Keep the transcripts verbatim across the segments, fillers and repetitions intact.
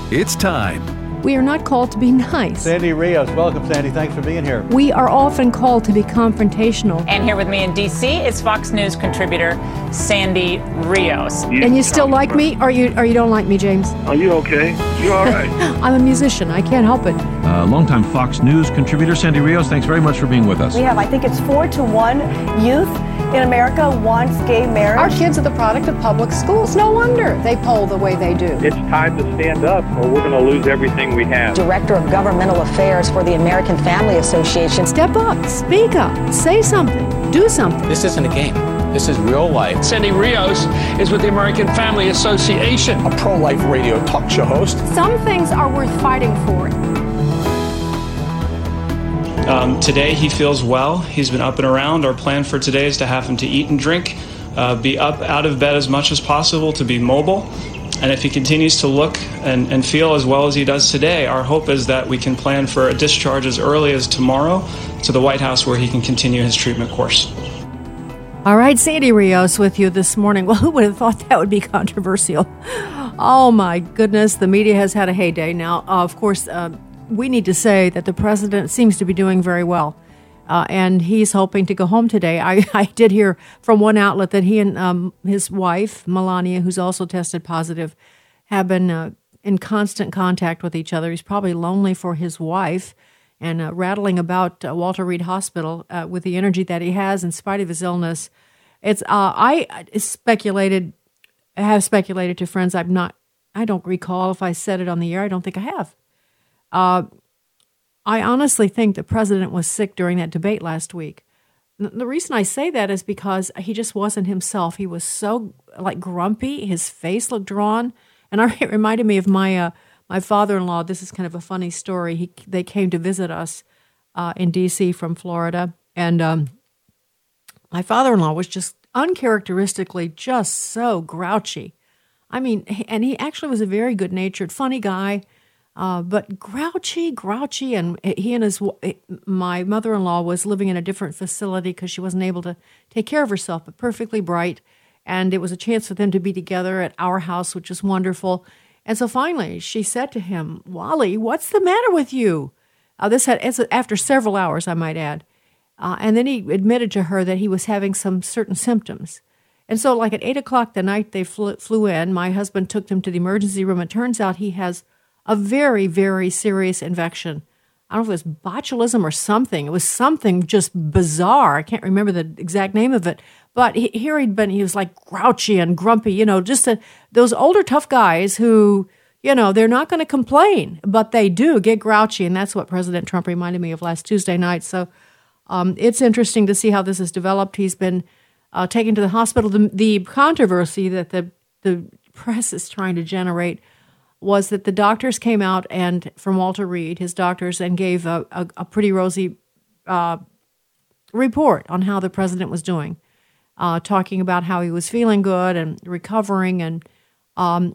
It's time. We are not called to be nice. Sandy Rios, welcome, Sandy. Thanks for being here. We are often called to be confrontational. And here with me in D C is Fox News contributor Sandy Rios. You and you still like me, or you or you don't like me, James? Are you okay? You all right? I'm a musician. I can't help it. Uh, longtime Fox News contributor Sandy Rios, thanks very much for being with us. We have, I think it's four to one youth in America wants gay marriage. Our kids are the product of public schools. No wonder they poll the way they do. It's time to stand up or we're going to lose everything we have. Director of Governmental Affairs for the American Family Association. Step up, speak up, say something, do something. This isn't a game. This is real life. Sandy Rios is with the American Family Association. A pro-life radio talk show host. Some things are worth fighting for. Um, today he feels well. He's been up and around. Our plan for today is to have him to eat and drink, uh, be up out of bed as much as possible, to be mobile. And if he continues to look and, and feel as well as he does today, our hope is that we can plan for a discharge as early as tomorrow to the White House where he can continue his treatment course. All right, Sandy Rios with you this morning. Well, who would have thought that would be controversial? Oh, my goodness. The media has had a heyday. Now, uh, of course, uh, we need to say that the president seems to be doing very well, uh, and he's hoping to go home today. I, I did hear from one outlet that he and um, his wife, Melania, who's also tested positive, have been uh, in constant contact with each other. He's probably lonely for his wife and uh, rattling about uh, Walter Reed Hospital uh, with the energy that he has in spite of his illness. It's uh, I speculated, have speculated to friends. I'm not. I don't recall if I said it on the air. I don't think I have. Uh, I honestly think the president was sick during that debate last week. The reason I say that is because he just wasn't himself. He was so like grumpy. His face looked drawn, and it reminded me of my uh, my father-in-law. This is kind of a funny story. He they came to visit us uh, in D C from Florida, and um, my father-in-law was just uncharacteristically just so grouchy. I mean, and he actually was a very good-natured, funny guy. Uh, but grouchy, grouchy, and he and his, my mother-in-law was living in a different facility because she wasn't able to take care of herself, but perfectly bright, and it was a chance for them to be together at our house, which is wonderful. And so finally, she said to him, "Wally, what's the matter with you?" Uh, this had after several hours, I might add, uh, and then he admitted to her that he was having some certain symptoms. And so, like at eight o'clock the night they flew, flew in, my husband took them to the emergency room. It turns out he has a very, very serious infection. I don't know if it was botulism or something. It was something just bizarre. I can't remember the exact name of it. But he, here he'd been, he was like grouchy and grumpy, you know, just a, those older tough guys who, you know, they're not going to complain, but they do get grouchy. And that's what President Trump reminded me of last Tuesday night. So um, it's interesting to see how this has developed. He's been uh, taken to the hospital. The, the controversy that the, the press is trying to generate was that the doctors came out and from Walter Reed, his doctors, and gave a, a, a pretty rosy uh, report on how the president was doing, uh, talking about how he was feeling good and recovering. And um,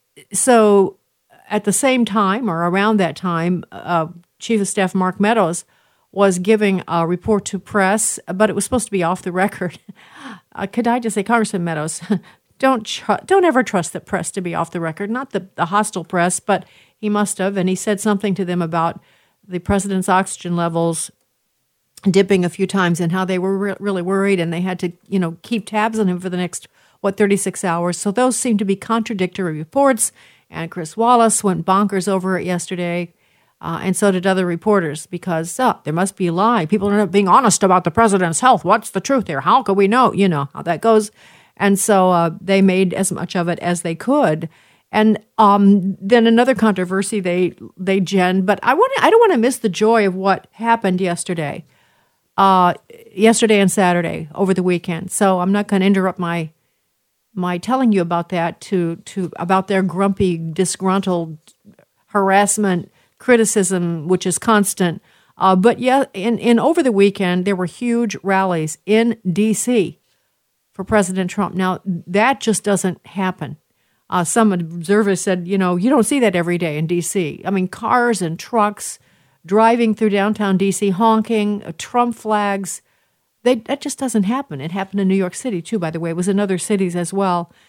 so at the same time or around that time, uh, Chief of Staff Mark Meadows was giving a report to press, but it was supposed to be off the record. uh, could I just say, Congressman Meadows, Don't tr- don't ever trust the press to be off the record, not the, the hostile press, but he must have. And he said something to them about the president's oxygen levels dipping a few times and how they were re- really worried and they had to, you know, keep tabs on him for the next, what, thirty-six hours. So those seem to be contradictory reports. And Chris Wallace went bonkers over it yesterday. Uh, and so did other reporters because uh, there must be a lie. People are not being honest about the president's health. What's the truth here? How can we know? You know how that goes. And so uh, they made as much of it as they could. And um, then another controversy they they gen, but I want I don't want to miss the joy of what happened yesterday, uh, yesterday and Saturday over the weekend. So I'm not going to interrupt my my telling you about that to to about their grumpy, disgruntled harassment, criticism, which is constant. Uh, but yeah, in, in over the weekend there were huge rallies in D C for President Trump. Now, that just doesn't happen. Uh, some observers said, you know, you don't see that every day in D C. I mean, cars and trucks driving through downtown D C, honking, uh, Trump flags. They, that just doesn't happen. It happened in New York City, too, by the way. It was in other cities as well.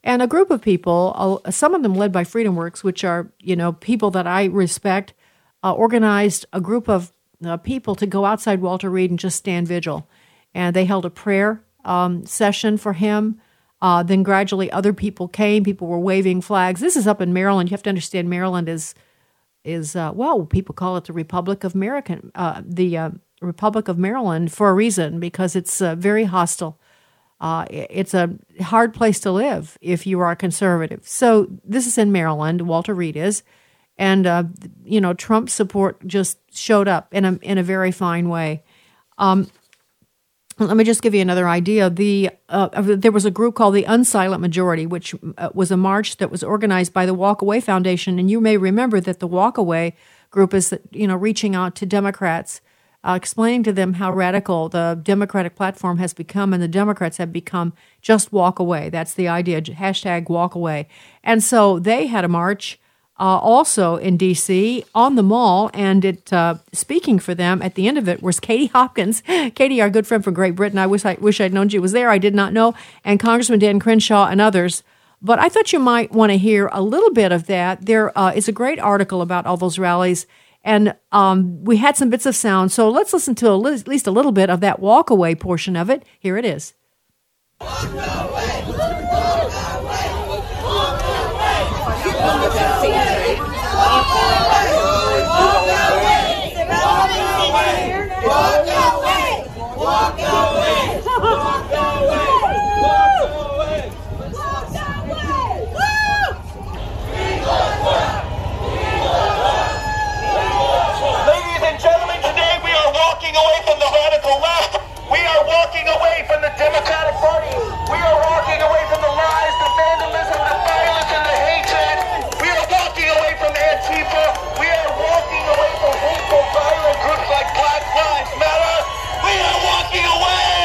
And a group of people, uh, some of them led by FreedomWorks, which are, you know, people that I respect, uh, organized a group of uh, people to go outside Walter Reed and just stand vigil. And they held a prayer um, session for him. Uh, then gradually other people came. People were waving flags. This is up in Maryland. You have to understand Maryland is, is uh, well, people call it the Republic of American, uh, the uh, Republic of Maryland for a reason, because it's uh, very hostile. Uh, it's a hard place to live if you are a conservative. So this is in Maryland. Walter Reed is. And, uh, you know, Trump support just showed up in a, in a very fine way. Um Let me just give you another idea. The uh, there was a group called the Unsilent Majority, which uh, was a march that was organized by the Walk Away Foundation. And you may remember that the Walk Away group is, you know, reaching out to Democrats, uh, explaining to them how radical the Democratic platform has become, and the Democrats have become just walk away. That's the idea, hashtag walk away. And so they had a march Uh, also in D C on the Mall, and it uh, speaking for them at the end of it was Katie Hopkins. Katie, our good friend from Great Britain. I wish I wish I'd known she was there. I did not know, and Congressman Dan Crenshaw and others. But I thought you might want to hear a little bit of that. There uh, is a great article about all those rallies, and um, we had some bits of sound. So let's listen to a li- at least a little bit of that walk away portion of it. Here it is. Walk away, walk away, walk away. Walk away, walk away, walk away, walk away, walk away, walk away, walk away, walk away, woo! Ladies and gentlemen, today we are walking away from the radical left. We are walking away from the Democratic Party. We are walking away from the lies, the vandalism, the violence, and the hatred. We are walking away from Antifa. We are walking away from hateful, violent groups like Black Lives Matter. We are walking away!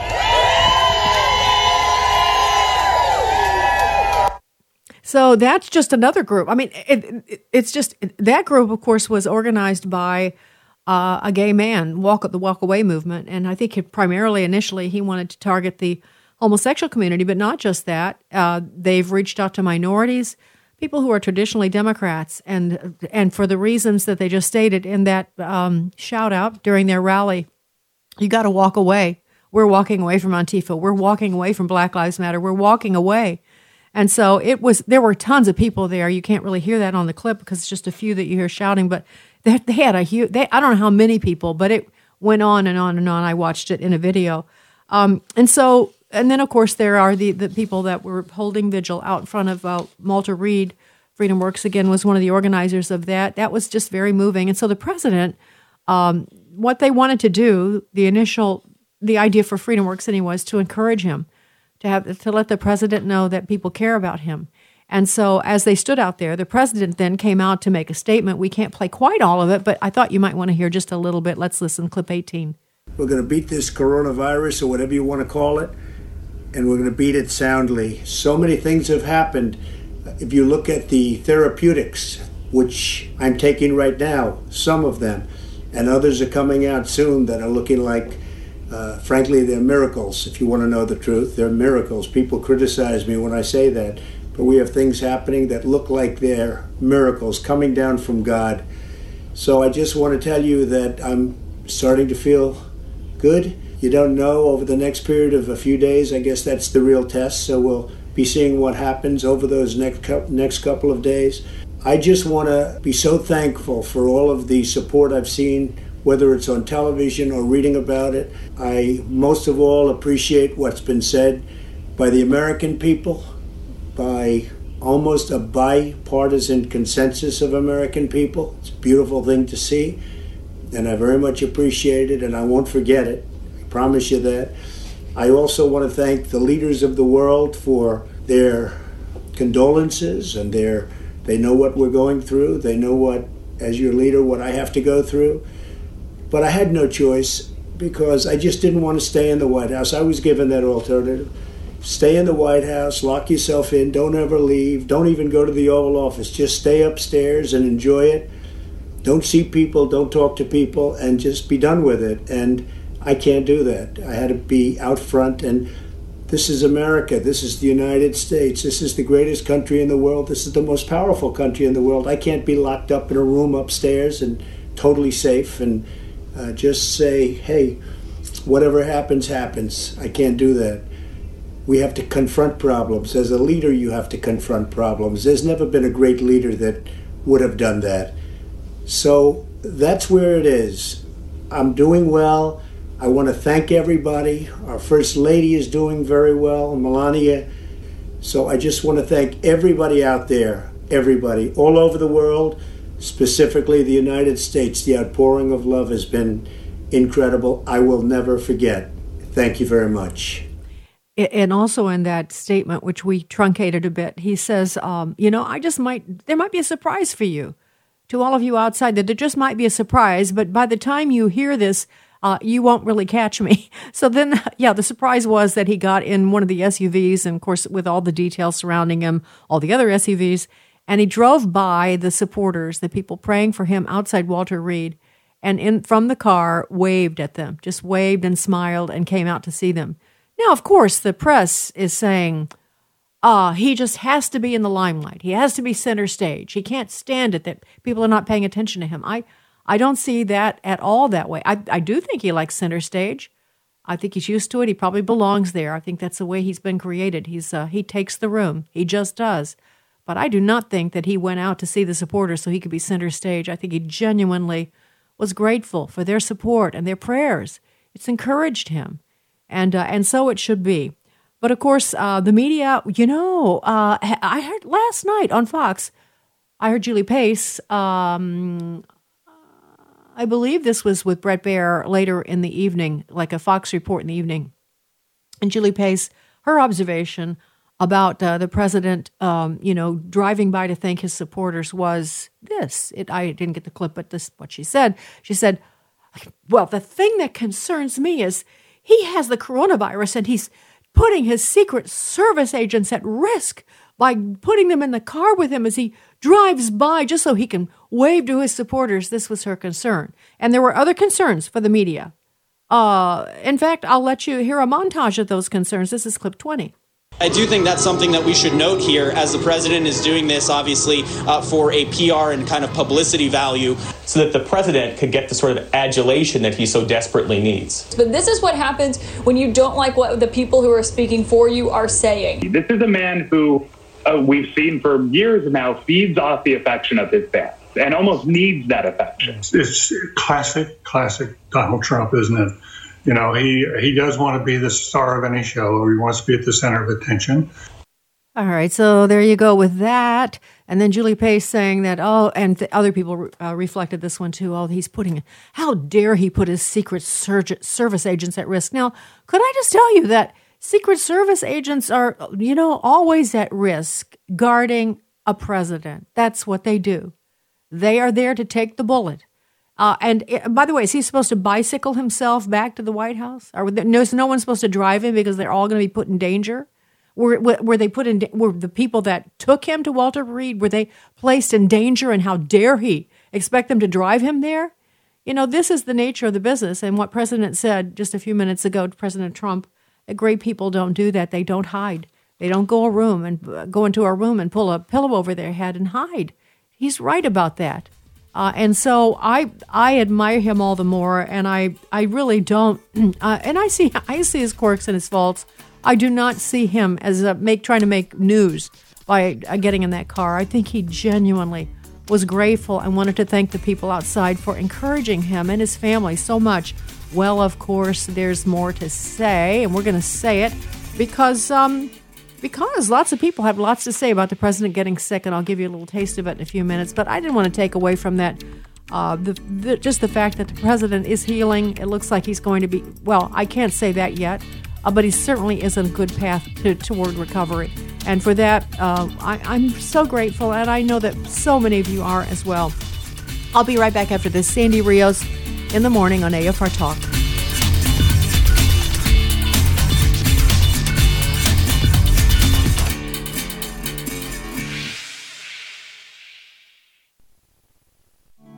So that's just another group. I mean, it, it, it's just, that group, of course, was organized by uh, a gay man, walk the Walk Away movement. And I think he primarily, initially, he wanted to target the homosexual community, but not just that. Uh, they've reached out to minorities, people who are traditionally Democrats, and and for the reasons that they just stated in that um, shout out during their rally. You got to walk away. We're walking away from Antifa. We're walking away from Black Lives Matter. We're walking away. And so it was. There were tons of people there. You can't really hear that on the clip because it's just a few that you hear shouting. But they, they had a huge. They, I don't know how many people, but it went on and on and on. I watched it in a video, um, and so. And then, of course, there are the, the people that were holding vigil out in front of uh, Walter Reed. FreedomWorks, again, was one of the organizers of that. That was just very moving. And so the president, um, what they wanted to do, the initial, the idea for FreedomWorks anyway, was to encourage him, to have to let the president know that people care about him. And so as they stood out there, the president then came out to make a statement. We can't play quite all of it, but I thought you might want to hear just a little bit. Let's listen, clip eighteen. We're going to beat this coronavirus, or whatever you want to call it, and we're going to beat it soundly. So many things have happened. If you look at the therapeutics, which I'm taking right now, some of them, and others are coming out soon that are looking like, uh, frankly, they're miracles. If you want to know the truth, they're miracles. People criticize me when I say that, but we have things happening that look like they're miracles coming down from God. So I just want to tell you that I'm starting to feel good. You don't know over the next period of a few days. I guess that's the real test. So we'll be seeing what happens over those next couple, next couple of days. I just want to be so thankful for all of the support I've seen, whether it's on television or reading about it. I most of all appreciate what's been said by the American people, by almost a bipartisan consensus of American people. It's a beautiful thing to see, and I very much appreciate it, and I won't forget it. Promise you that. I also want to thank the leaders of the world for their condolences, and their they know what we're going through. They know what, as your leader, what I have to go through. But I had no choice because I just didn't want to stay in the White House. I was given that alternative. Stay in the White House, lock yourself in, don't ever leave, don't even go to the Oval Office. Just stay upstairs and enjoy it. Don't see people, don't talk to people, and just be done with it. And I can't do that. I had to be out front, and This is America. This is the United States. This is the greatest country in the world. This is the most powerful country in the world. I can't be locked up in a room upstairs and totally safe and uh, just say, hey, whatever happens, happens. I can't do that. We have to confront problems. As a leader, you have to confront problems. There's never been a great leader that would have done that. So that's where it is. I'm doing well. I want to thank everybody. Our First Lady is doing very well, Melania. So I just want to thank everybody out there, everybody, all over the world, specifically the United States. The outpouring of love has been incredible. I will never forget. Thank you very much. And also in that statement, which we truncated a bit, he says, um, you know, I just might, there might be a surprise for you. To all of you outside, that there just might be a surprise, but by the time you hear this, uh, you won't really catch me. So then, yeah, the surprise was that he got in one of the S U Vs, and of course, with all the details surrounding him, all the other S U Vs, and he drove by the supporters, the people praying for him outside Walter Reed, and in from the car, waved at them, just waved and smiled and came out to see them. Now, of course, the press is saying, ah, uh, he just has to be in the limelight. He has to be center stage. He can't stand it that people are not paying attention to him. I, I don't see that at all that way. I, I do think he likes center stage. I think he's used to it. He probably belongs there. I think that's the way he's been created. He's uh, he takes the room. He just does. But I do not think that he went out to see the supporters so he could be center stage. I think he genuinely was grateful for their support and their prayers. It's encouraged him. And uh, and so it should be. But of course, uh, the media, you know, uh, I heard last night on Fox, I heard Julie Pace, um, I believe this was with Bret Baier later in the evening, like a Fox report in the evening. And Julie Pace, her observation about uh, the president, um, you know, driving by to thank his supporters was this. It, I didn't get the clip, but this is what she said. She said, well, the thing that concerns me is he has the coronavirus and he's putting his Secret Service agents at risk by putting them in the car with him as he drives by just so he can wave to his supporters. This was her concern. And there were other concerns for the media. Uh, in fact, I'll let you hear a montage of those concerns. This is clip twenty. I do think that's something that we should note here, as the president is doing this, obviously, uh, for a P R and kind of publicity value. So that the president could get the sort of adulation that he so desperately needs. But this is what happens when you don't like what the people who are speaking for you are saying. This is a man who uh, we've seen for years now feeds off the affection of his fans and almost needs that affection. It's, it's classic, classic Donald Trump, isn't it? You know, he he does want to be the star of any show, or he wants to be at the center of attention. All right, so there you go with that. And then Julie Pace saying that, oh, and the other people uh, reflected this one too. Oh, he's putting, how dare he put his Secret Service agents at risk? Now, could I just tell you that Secret Service agents are, you know, always at risk guarding a president. That's what they do. They are there to take the bullet. Uh, and uh, by the way, is he supposed to bicycle himself back to the White House? Or no, is no one supposed to drive him because they're all going to be put in danger? Were, were they put in? Were the people that took him to Walter Reed, were they placed in danger? And how dare he expect them to drive him there? You know, this is the nature of the business. And what President said just a few minutes ago to President Trump, that great people don't do that. They don't hide. They don't go a room and uh, go into a room and pull a pillow over their head and hide. He's right about that. Uh, and so I I admire him all the more, and I, I really don't. Uh, and I see I see his quirks and his faults. I do not see him as a make trying to make news by uh, getting in that car. I think he genuinely was grateful and wanted to thank the people outside for encouraging him and his family so much. Well, of course, there's more to say, and we're going to say it because um, because lots of people have lots to say about the president getting sick, and I'll give you a little taste of it in a few minutes. But I didn't want to take away from that uh, the, the just the fact that the president is healing. It looks like he's going to be, well, I can't say that yet, uh, but he certainly is on a good path to, toward recovery. And for that, uh, I, I'm so grateful, and I know that so many of you are as well. I'll be right back after this. Sandy Rios in the morning on A F R Talk.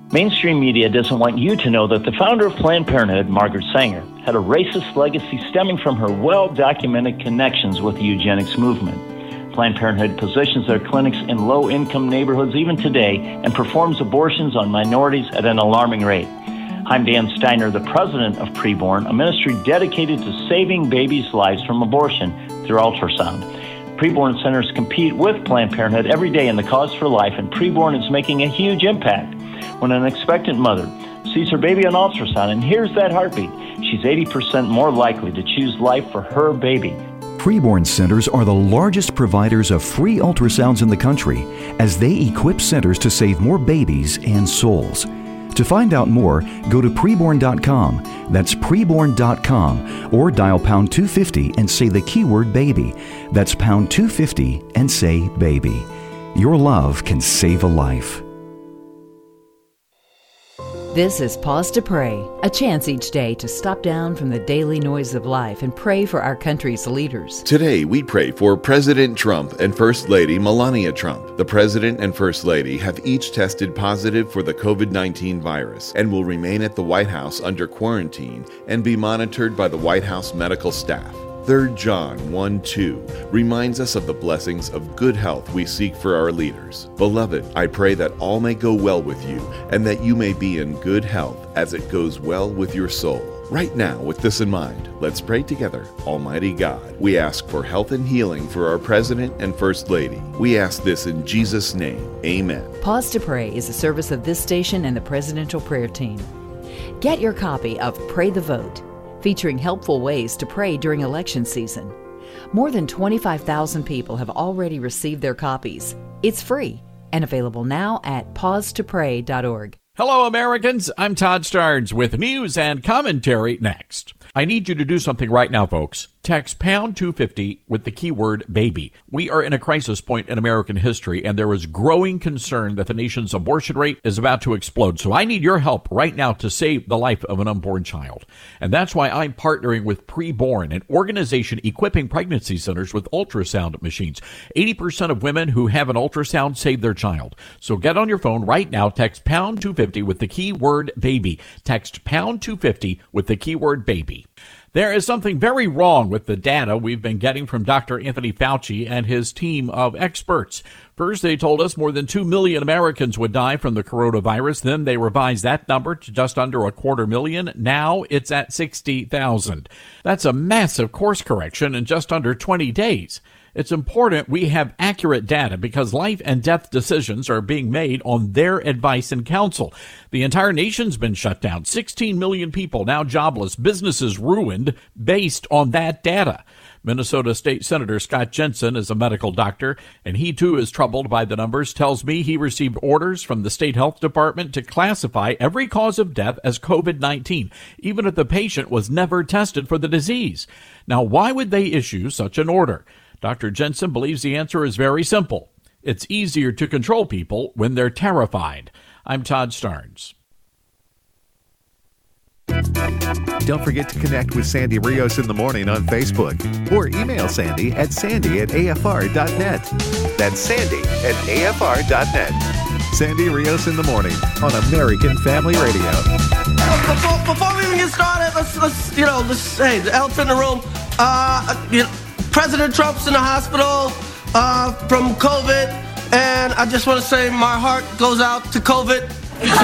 Mainstream media doesn't want you to know that the founder of Planned Parenthood, Margaret Sanger, had a racist legacy stemming from her well-documented connections with the eugenics movement. Planned Parenthood positions their clinics in low-income neighborhoods even today and performs abortions on minorities at an alarming rate. I'm Dan Steiner, the president of Preborn, a ministry dedicated to saving babies' lives from abortion through ultrasound. Preborn centers compete with Planned Parenthood every day in the cause for life, and Preborn is making a huge impact. When an expectant mother sees her baby on ultrasound and hears that heartbeat, she's eighty percent more likely to choose life for her baby. Preborn centers are the largest providers of free ultrasounds in the country, as they equip centers to save more babies and souls. To find out more, go to preborn dot com. That's preborn dot com, or dial pound two fifty and say the keyword baby. That's pound two fifty and say baby. Your love can save a life. This is Pause to Pray, a chance each day to stop down from the daily noise of life and pray for our country's leaders. Today, we pray for President Trump and First Lady Melania Trump. The President and First Lady have each tested positive for the covid nineteen virus and will remain at the White House under quarantine and be monitored by the White House medical staff. Third John one two reminds us of the blessings of good health we seek for our leaders. Beloved, I pray that all may go well with you and that you may be in good health as it goes well with your soul. Right now, with this in mind, let's pray together. Almighty God, we ask for health and healing for our President and First Lady. We ask this in Jesus' name. Amen. Pause to Pray is a service of this station and the Presidential Prayer Team. Get your copy of Pray the Vote, featuring helpful ways to pray during election season. More than twenty-five thousand people have already received their copies. It's free and available now at pause to pray dot org. Hello, Americans. I'm Todd Starnes with news and commentary next. I need you to do something right now, folks. Text pound two fifty with the keyword baby. We are in a crisis point in American history, and there is growing concern that the nation's abortion rate is about to explode. So I need your help right now to save the life of an unborn child. And that's why I'm partnering with Preborn, an organization equipping pregnancy centers with ultrasound machines. eighty percent of women who have an ultrasound save their child. So get on your phone right now, text pound two fifty with the keyword baby. Text pound two fifty with the keyword baby. There is something very wrong with the data we've been getting from Doctor Anthony Fauci and his team of experts. First, they told us more than two million Americans would die from the coronavirus. Then they revised that number to just under a quarter million. Now it's at sixty thousand. That's a massive course correction in just under twenty days. It's important we have accurate data because life and death decisions are being made on their advice and counsel. The entire nation's been shut down. sixteen million people now jobless, businesses ruined based on that data. Minnesota State Senator Scott Jensen is a medical doctor, and he too is troubled by the numbers. Tells me he received orders from the state health department to classify every cause of death as covid nineteen, even if the patient was never tested for the disease. Now, why would they issue such an order? Doctor Jensen believes the answer is very simple. It's easier to control people when they're terrified. I'm Todd Starnes. Don't forget to connect with Sandy Rios in the morning on Facebook or email Sandy at sandy at a f r dot net. That's sandy at a f r dot net. Sandy Rios in the morning on American Family Radio. Before, before we even get started, let's, let's you know, let's hey, the elephant in the room. Uh, you know, President Trump's in the hospital uh, from COVID, and I just want to say my heart goes out to COVID. So,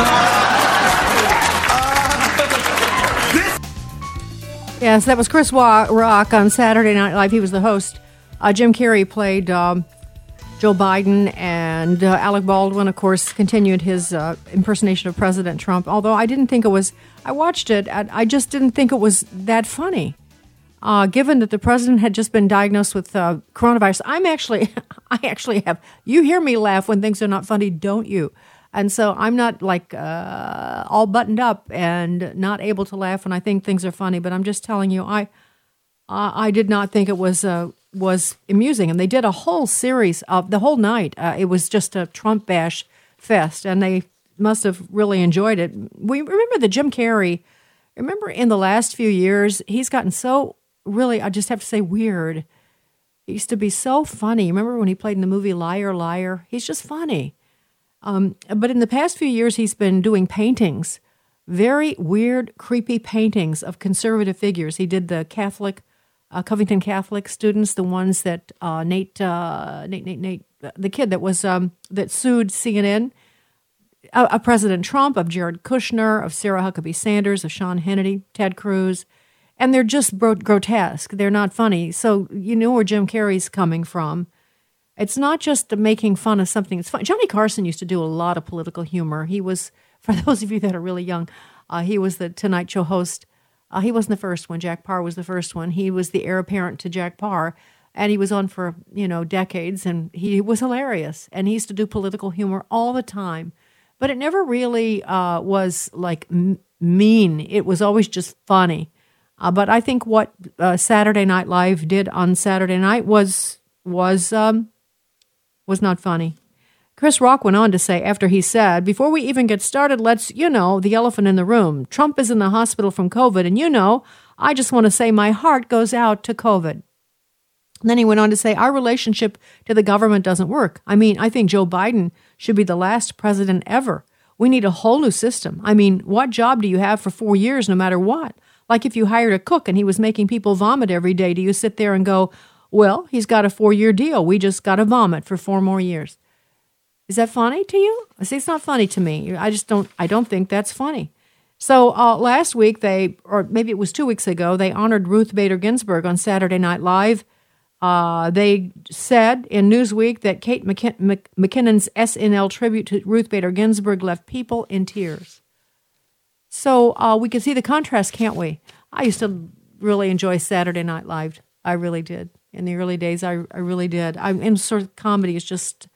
uh, this- yes, that was Chris Rock on Saturday Night Live. He was the host. Uh, Jim Carrey played um, Joe Biden, and uh, Alec Baldwin, of course, continued his uh, impersonation of President Trump. Although I didn't think it was, I watched it, and I just didn't think it was that funny. Uh, given that the president had just been diagnosed with uh, coronavirus, I'm actually, I actually have, you hear me laugh when things are not funny, don't you? And so I'm not like uh, all buttoned up and not able to laugh when I think things are funny, but I'm just telling you, I uh, I did not think it was uh, was amusing. And they did a whole series of, the whole night, uh, it was just a Trump bash fest, and they must have really enjoyed it. We remember the Jim Carrey, remember in the last few years, he's gotten so, really, I just have to say weird. He used to be so funny. Remember when he played in the movie Liar, Liar? He's just funny. Um, but in the past few years, he's been doing paintings, very weird, creepy paintings of conservative figures. He did the Catholic, uh, Covington Catholic students, the ones that uh, Nate, uh, Nate, Nate, Nate, the kid that was um, that sued C N N, uh, uh, President Trump, of Jared Kushner, of Sarah Huckabee Sanders, of Sean Hannity, Ted Cruz, and they're just bro- grotesque. They're not funny. So you know where Jim Carrey's coming from. It's not just making fun of something. It's fun. Johnny Carson used to do a lot of political humor. He was, for those of you that are really young, uh, he was the Tonight Show host. Uh, he wasn't the first one. Jack Paar was the first one. He was the heir apparent to Jack Paar, and he was on for, you know, decades, and he was hilarious. And he used to do political humor all the time. But it never really uh, was, like, m- mean. It was always just funny. Uh, but I think what uh, Saturday Night Live did on Saturday night was was... Um, was not funny. Chris Rock went on to say, after he said, before we even get started, let's, you know, the elephant in the room. Trump is in the hospital from COVID, and you know, I just want to say my heart goes out to COVID. And then he went on to say, our relationship to the government doesn't work. I mean, I think Joe Biden should be the last president ever. We need a whole new system. I mean, what job do you have for four years no matter what? Like if you hired a cook and he was making people vomit every day, do you sit there and go, well, he's got a four-year deal. We just got to vomit for four more years. Is that funny to you? I say it's not funny to me. I just don't. I don't think that's funny. So uh, last week they, or maybe it was two weeks ago, they honored Ruth Bader Ginsburg on Saturday Night Live. Uh, they said in Newsweek that Kate McKin- Mc- McKinnon's S N L tribute to Ruth Bader Ginsburg left people in tears. So uh, we can see the contrast, can't we? I used to really enjoy Saturday Night Live. I really did. In the early days, I, I really did. I, and sort of comedy is just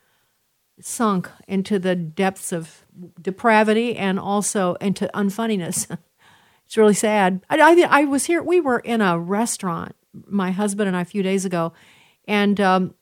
sunk into the depths of depravity and also into unfunniness. It's really sad. I, I, I was here, we were in a restaurant, my husband and I, a few days ago, and um,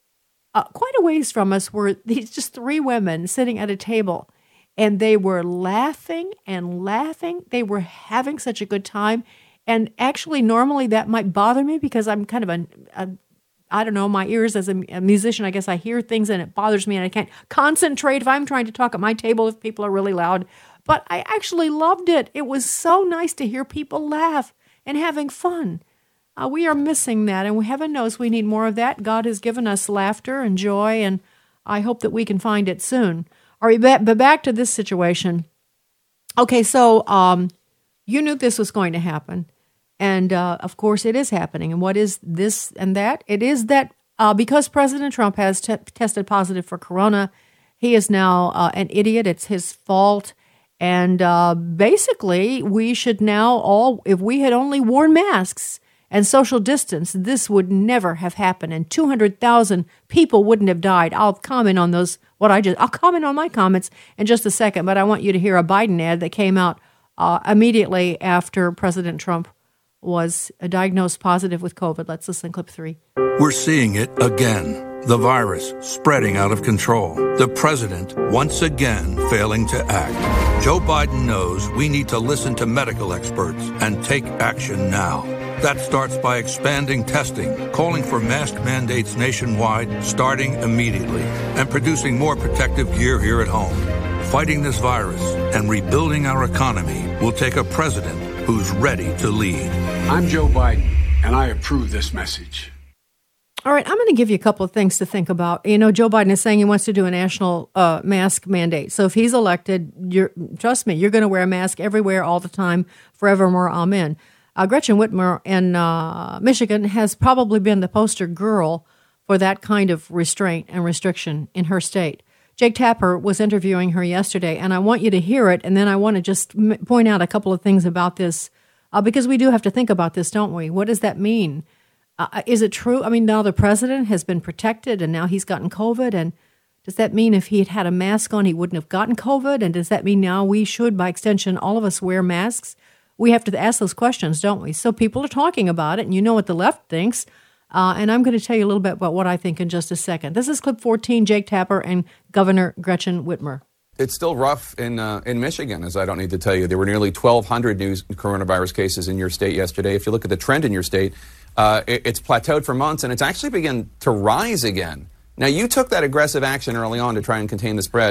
uh, quite a ways from us were these just three women sitting at a table, and they were laughing and laughing. They were having such a good time. And actually, normally that might bother me because I'm kind of a, a I don't know, my ears as a, a musician, I guess I hear things and it bothers me and I can't concentrate if I'm trying to talk at my table if people are really loud. But I actually loved it. It was so nice to hear people laugh and having fun. Uh, we are missing that, and heaven knows we need more of that. God has given us laughter and joy, and I hope that we can find it soon. All right, but back to this situation. Okay, so um, you knew this was going to happen. And, uh, of course, it is happening. And what is this and that? It is that uh, because President Trump has t- tested positive for corona, he is now uh, an idiot. It's his fault. And uh, basically, we should now all, if we had only worn masks and social distance, this would never have happened. And two hundred thousand people wouldn't have died. I'll comment on those, what I just, I'll comment on my comments in just a second. But I want you to hear a Biden ad that came out uh, immediately after President Trump was diagnosed positive with COVID. Let's listen to clip three. We're seeing it again. The virus spreading out of control. The president once again failing to act. Joe Biden knows we need to listen to medical experts and take action now. That starts by expanding testing, calling for mask mandates nationwide starting immediately, and producing more protective gear here at home. Fighting this virus and rebuilding our economy will take a president who's ready to lead. I'm Joe Biden, and I approve this message. All right, I'm going to give you a couple of things to think about. You know, Joe Biden is saying he wants to do a national uh, mask mandate. So if he's elected, you're, trust me, you're going to wear a mask everywhere all the time, forevermore, amen. Uh, Gretchen Whitmer in uh, Michigan has probably been the poster girl for that kind of restraint and restriction in her state. Jake Tapper was interviewing her yesterday, and I want you to hear it, and then I want to just m- point out a couple of things about this, uh, because we do have to think about this, don't we? What does that mean? Uh, is it true? I mean, now the president has been protected, and now he's gotten COVID, and does that mean if he had had a mask on, he wouldn't have gotten COVID? And does that mean now we should, by extension, all of us wear masks? We have to ask those questions, don't we? So people are talking about it, and you know what the left thinks. Uh, and I'm going to tell you a little bit about what I think in just a second. This is clip fourteen, Jake Tapper and Governor Gretchen Whitmer. It's still rough in uh, in Michigan, as I don't need to tell you. There were nearly twelve hundred new coronavirus cases in your state yesterday. If you look at the trend in your state, uh, it, it's plateaued for months, and it's actually begun to rise again. Now, you took that aggressive action early on to try and contain the spread,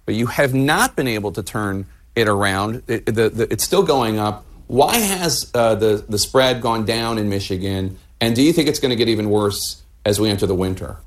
but you have not been able to turn it around. It, the, the, it's still going up. Why has uh, the, the spread gone down in Michigan? And do you think it's going to get even worse as we enter the winter?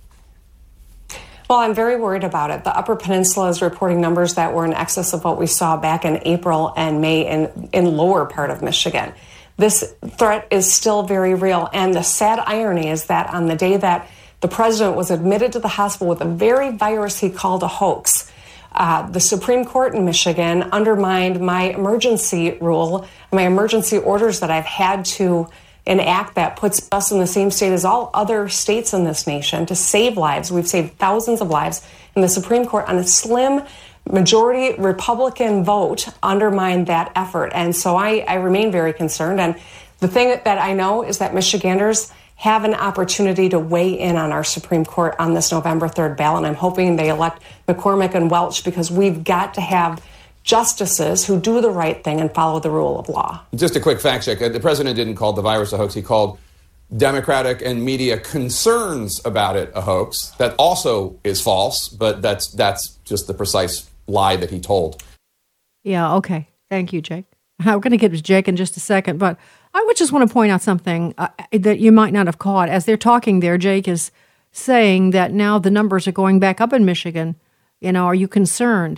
Well, I'm very worried about it. The Upper Peninsula is reporting numbers that were in excess of what we saw back in April and May in, in lower part of Michigan. This threat is still very real. And the sad irony is that on the day that the president was admitted to the hospital with the very virus he called a hoax, uh, the Supreme Court in Michigan undermined my emergency rule, my emergency orders that I've had to an act that puts us in the same state as all other states in this nation to save lives. We've saved thousands of lives. And the Supreme Court, on a slim majority Republican vote, undermined that effort. And so I, I remain very concerned. And the thing that I know is that Michiganders have an opportunity to weigh in on our Supreme Court on this November third ballot. And I'm hoping they elect McCormick and Welch, because we've got to have justices who do the right thing and follow the rule of law. Just a quick fact check. The president didn't call the virus a hoax. He called Democratic and media concerns about it a hoax. That also is false, but that's that's just the precise lie that he told. Yeah, okay. Thank you, Jake. We're going to get to Jake in just a second, but I would just want to point out something uh, that you might not have caught. As they're talking there, Jake is saying that now the numbers are going back up in Michigan. You know, are you concerned?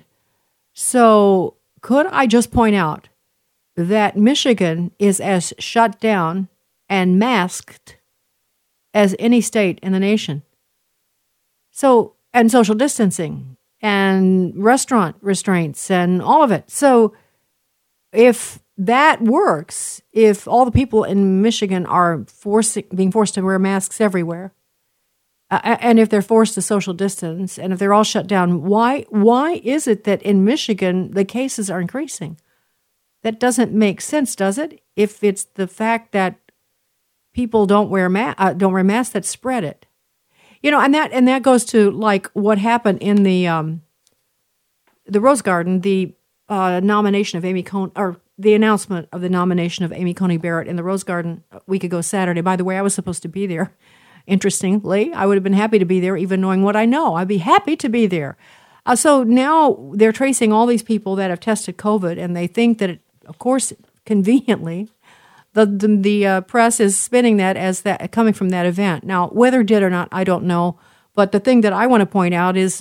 So could I just point out that Michigan is as shut down and masked as any state in the nation? So, and social distancing and restaurant restraints and all of it. So if that works, if all the people in Michigan are forcing, being forced to wear masks everywhere, Uh, and if they're forced to social distance, and if they're all shut down, why why is it that in Michigan the cases are increasing? That doesn't make sense, does it? If it's the fact that people don't wear ma- uh, don't wear masks that spread it, you know, and that and that goes to like what happened in the um, the Rose Garden, the uh, nomination of Amy Coney, or the announcement of the nomination of Amy Coney Barrett in the Rose Garden a week ago Saturday. By the way, I was supposed to be there. Interestingly, I would have been happy to be there, even knowing what I know. I'd be happy to be there. Uh, so now they're tracing all these people that have tested COVID, and they think that, it, of course, conveniently, the the, the uh, press is spinning that as that coming from that event. Now, whether it did or not, I don't know. But the thing that I want to point out is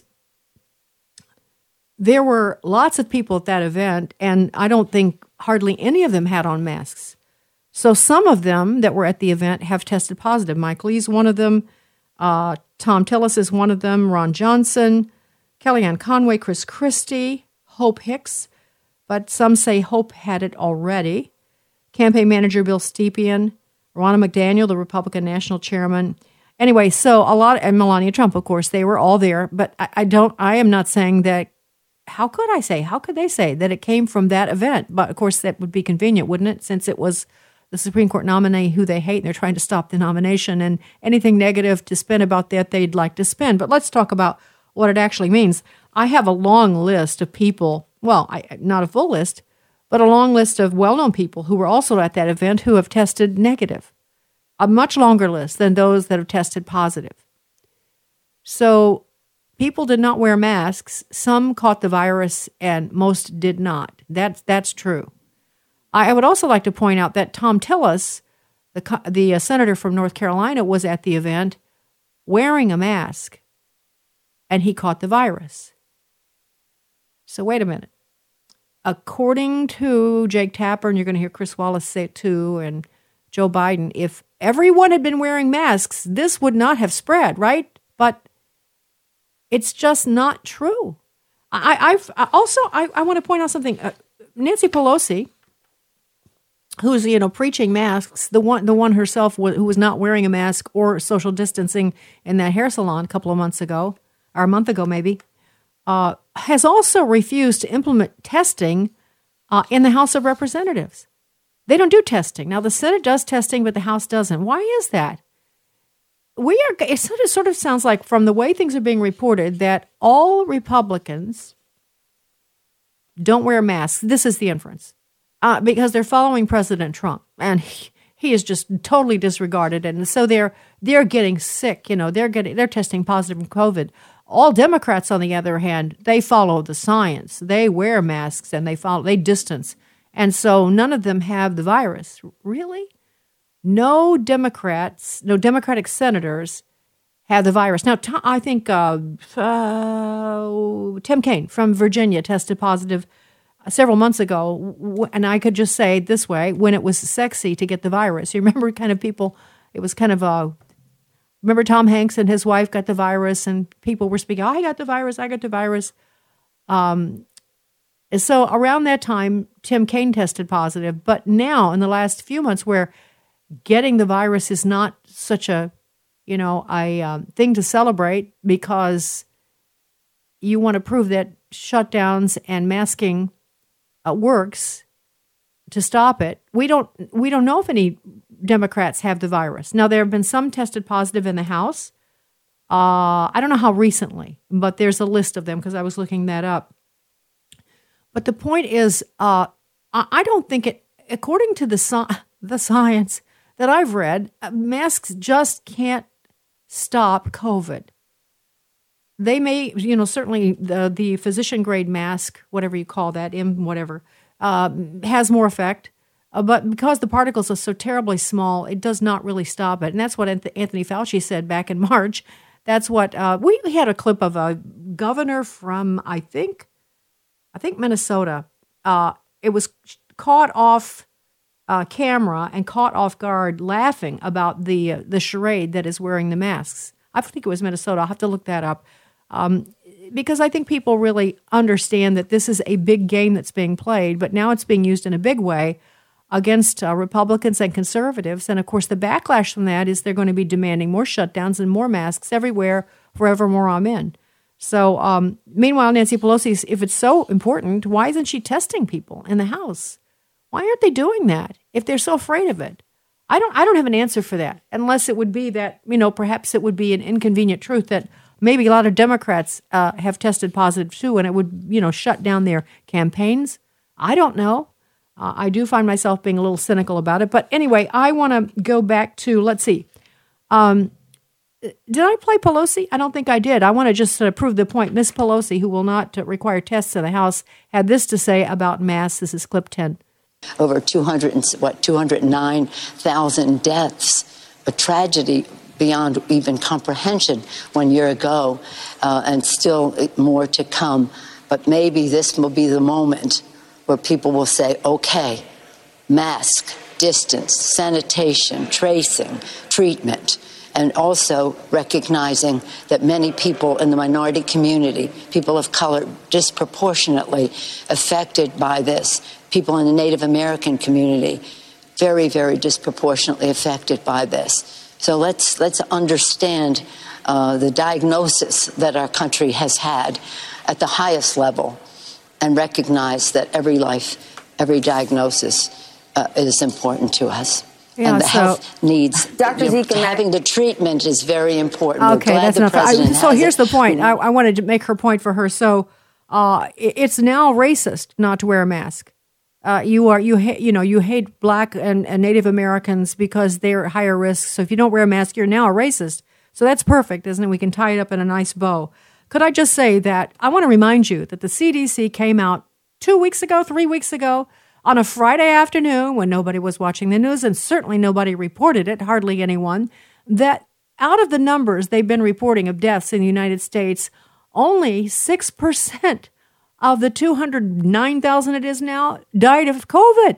there were lots of people at that event, and I don't think hardly any of them had on masks. So some of them that were at the event have tested positive. Mike Lee's one of them. Uh, Tom Tillis is one of them. Ron Johnson, Kellyanne Conway, Chris Christie, Hope Hicks. But some say Hope had it already. Campaign manager Bill Stepien, Ronna McDaniel, the Republican national chairman. Anyway, so a lot, and Melania Trump, of course, they were all there. But I, I don't, I am not saying that, how could I say, how could they say that it came from that event? But of course, that would be convenient, wouldn't it? Since it was the Supreme Court nominee who they hate, and they're trying to stop the nomination, and anything negative to spin about that they'd like to spin. But let's talk about what it actually means. I have a long list of people, well, I, not a full list, but a long list of well-known people who were also at that event who have tested negative. A much longer list than those that have tested positive. So people did not wear masks. Some caught the virus, and most did not. That's, that's true. I would also like to point out that Tom Tillis, the the uh, senator from North Carolina, was at the event wearing a mask, and he caught the virus. So wait a minute. According to Jake Tapper, and you're going to hear Chris Wallace say it too, and Joe Biden, if everyone had been wearing masks, this would not have spread, right? But it's just not true. I, I've I also I, I want to point out something. Uh, Nancy Pelosi, who's, you know, preaching masks, the one the one herself who was not wearing a mask or social distancing in that hair salon a couple of months ago, or a month ago maybe, uh, has also refused to implement testing uh, in the House of Representatives. They don't do testing. Now, the Senate does testing, but the House doesn't. Why is that? We are. It sort of, sort of sounds like, from the way things are being reported, that all Republicans don't wear masks. This is the inference. Uh, because they're following President Trump, and he, he is just totally disregarded, and so they're they're getting sick. You know, they're getting they're testing positive from COVID All Democrats, on the other hand, they follow the science. They wear masks and they follow, they distance. And so none of them have the virus. Really? No Democrats, no Democratic senators have the virus. Now, I think uh, uh, Tim Kaine from Virginia tested positive several months ago, and I could just say it this way, when it was sexy to get the virus. You remember kind of people, it was kind of a, remember Tom Hanks and his wife got the virus, and people were speaking, oh, I got the virus, I got the virus. Um, so around that time, Tim Kaine tested positive, but now in the last few months where getting the virus is not such a, you know, a um, thing to celebrate because you want to prove that shutdowns and masking uh, works to stop it. We don't we don't know if any Democrats have the virus. Now, there have been some tested positive in the House. Uh, I don't know how recently, but there's a list of them because I was looking that up. But the point is, uh, I don't think it, according to the sci- the science that I've read, masks just can't stop COVID. They may, you know, certainly the, the physician-grade mask, whatever you call that, M whatever, uh, has more effect. Uh, but because the particles are so terribly small, it does not really stop it. And that's what Anthony Fauci said back in March. That's what, uh, we, we had a clip of a governor from, I think, I think Minnesota. Uh, it was caught off uh, camera and caught off guard laughing about the uh, the charade that is wearing the masks. I think it was Minnesota. I'll have to look that up. Um, because I think people really understand that this is a big game that's being played, but now it's being used in a big way against uh, Republicans and conservatives. And, of course, the backlash from that is they're going to be demanding more shutdowns and more masks everywhere, wherever more I'm in. So, um, meanwhile, Nancy Pelosi, if it's so important, why isn't she testing people in the House? Why aren't they doing that if they're so afraid of it? I don't I don't have an answer for that, unless it would be that, you know, perhaps it would be an inconvenient truth that maybe a lot of Democrats uh, have tested positive too, and it would, you know, shut down their campaigns. I don't know. Uh, I do find myself being a little cynical about it. But anyway, I want to go back to, let's see. Um, did I play Pelosi? I don't think I did. I want to just uh, prove the point. Miss Pelosi, who will not uh, require tests in the House, had this to say about masks. This is clip ten. Over two hundred and what two hundred nine thousand deaths, a tragedy beyond even comprehension one year ago, uh, and still more to come. But maybe this will be the moment where people will say, okay, mask, distance, sanitation, tracing, treatment, and also recognizing that many people in the minority community, people of color, disproportionately affected by this, people in the Native American community, very, very disproportionately affected by this. So let's let's understand uh, the diagnosis that our country has had at the highest level and recognize that every life, every diagnosis uh, is important to us. Yeah, and the so, health needs, Doctor you know, Zika, having the treatment is very important. Okay, We're glad that's the enough. I, president so has here's it. the point. I, I wanted to make her point for her. So uh, it, it's now racist not to wear a mask. Uh, you are you ha- you know you hate Black and, and Native Americans because they're higher risk. So if you don't wear a mask, you're now a racist. So that's perfect, isn't it? We can tie it up in a nice bow. Could I just say that I want to remind you that the C D C came out two weeks ago, three weeks ago, on a Friday afternoon when nobody was watching the news and certainly nobody reported it, hardly anyone, that out of the numbers they've been reporting of deaths in the United States, only six percent of the two hundred nine thousand it is now died of COVID.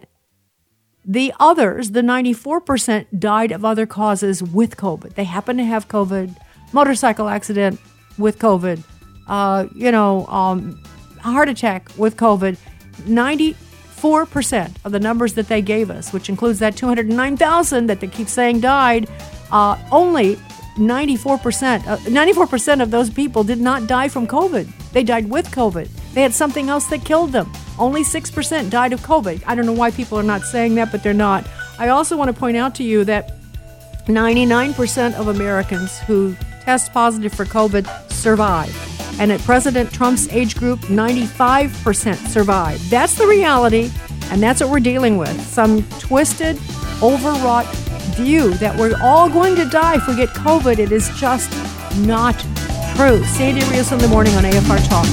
The others, the ninety-four percent, died of other causes with COVID. They happen to have COVID, motorcycle accident with COVID, uh, you know, um, heart attack with COVID. ninety-four percent of the numbers that they gave us, which includes that two hundred nine thousand that they keep saying died, uh, only ninety-four percent, uh, ninety-four percent of those people did not die from COVID. They died with COVID. They had something else that killed them. Only six percent died of COVID. I don't know why people are not saying that, but they're not. I also want to point out to you that ninety-nine percent of Americans who test positive for COVID survive. And at President Trump's age group, ninety-five percent survive. That's the reality, and that's what we're dealing with. Some twisted, overwrought view that we're all going to die if we get COVID. It is just not truth. Sandy Rios in the morning on A F R Talk.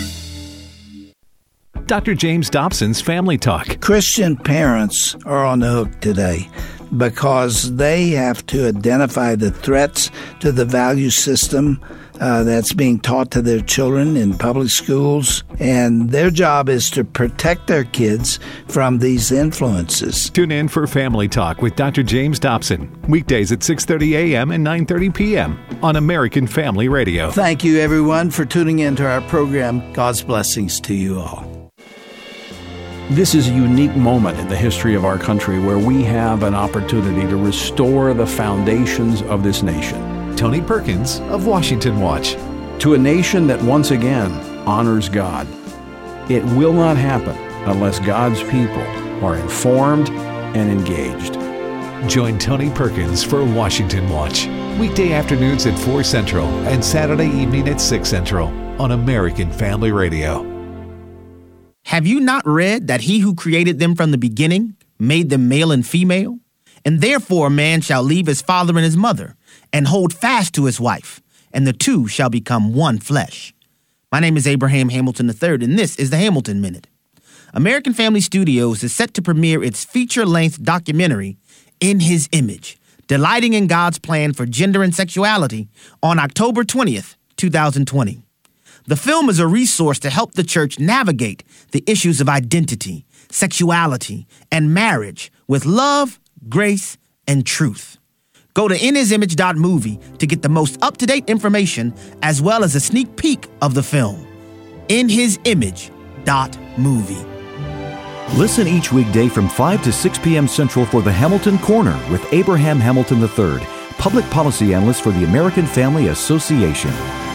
Doctor James Dobson's Family Talk. Christian parents are on the hook today because they have to identify the threats to the value system uh, that's being taught to their children in public schools, and their job is to protect their kids from these influences. Tune in for Family Talk with Doctor James Dobson, weekdays at six thirty a.m. and nine thirty p.m. on American Family Radio. Thank you, everyone, for tuning into our program. God's blessings to you all. This is a unique moment in the history of our country where we have an opportunity to restore the foundations of this nation. Tony Perkins of Washington Watch. To a nation that once again honors God. It will not happen unless God's people are informed and engaged. Join Tony Perkins for Washington Watch, weekday afternoons at four Central and Saturday evening at six Central on American Family Radio. Have you not read that he who created them from the beginning made them male and female? And therefore a man shall leave his father and his mother and hold fast to his wife, and the two shall become one flesh. My name is Abraham Hamilton the third, and this is the Hamilton Minute. American Family Studios is set to premiere its feature-length documentary, In His Image, Delighting in God's Plan for Gender and Sexuality, on October twentieth, twenty twenty. The film is a resource to help the church navigate the issues of identity, sexuality, and marriage with love, grace, and truth. Go to in his image dot movie to get the most up-to-date information as well as a sneak peek of the film. in his image dot movie. Listen each weekday from five to six p.m. Central for the Hamilton Corner with Abraham Hamilton the third, Public Policy Analyst for the American Family Association.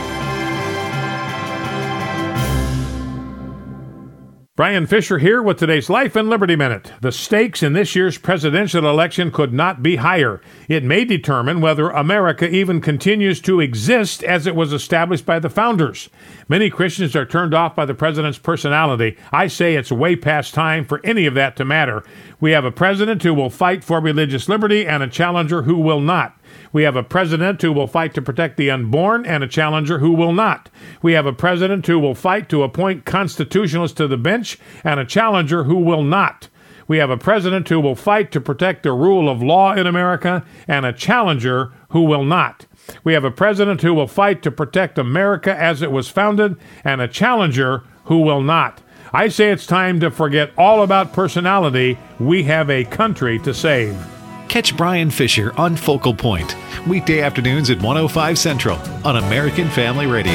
Brian Fisher here with today's Life and Liberty Minute. The stakes in this year's presidential election could not be higher. It may determine whether America even continues to exist as it was established by the founders. Many Christians are turned off by the president's personality. I say it's way past time for any of that to matter. We have a president who will fight for religious liberty and a challenger who will not. We have a president who will fight to protect the unborn and a challenger who will not. We have a president who will fight to appoint constitutionalists to the bench and a challenger who will not. We have a president who will fight to protect the rule of law in America and a challenger who will not. We have a president who will fight to protect America as it was founded and a challenger who will not. I say it's time to forget all about personality. We have a country to save. Catch Brian Fisher on Focal Point, weekday afternoons at one oh five Central on American Family Radio.